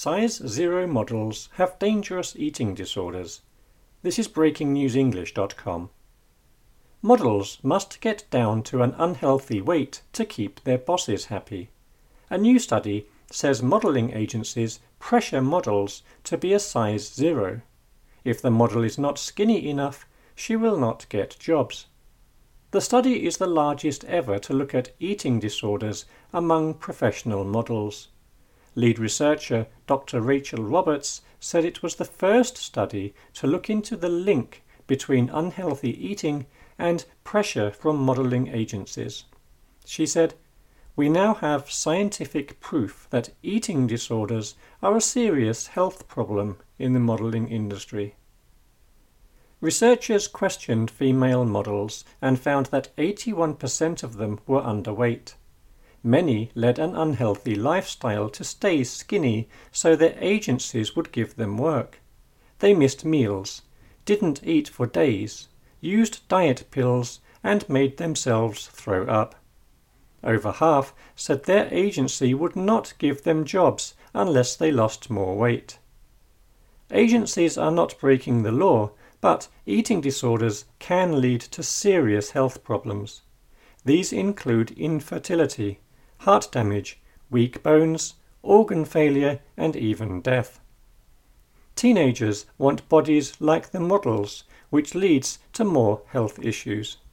Size 0 models have dangerous eating disorders. This is breakingnewsenglish.com. Models must get down to an unhealthy weight to keep their bosses happy. A new study says modeling agencies pressure models to be a size 0. If the model is not skinny enough, she will not get jobs. The study is the largest ever to look at eating disorders among professional models. Lead researcher Dr. Rachel Roberts said it was the first study to look into the link between unhealthy eating and pressure from modeling agencies. She said, "We now have scientific proof that eating disorders are a serious health problem in the modeling industry." Researchers questioned female models and found that 81% of them were underweight. Many led an unhealthy lifestyle to stay skinny so their agencies would give them work. They missed meals, didn't eat for days, used diet pills, and made themselves throw up. Over half said their agency would not give them jobs unless they lost more weight. Agencies are not breaking the law, but eating disorders can lead to serious health problems. These include infertility, heart damage, weak bones, organ failure, and even death. Teenagers want bodies like the models, which leads to more health issues.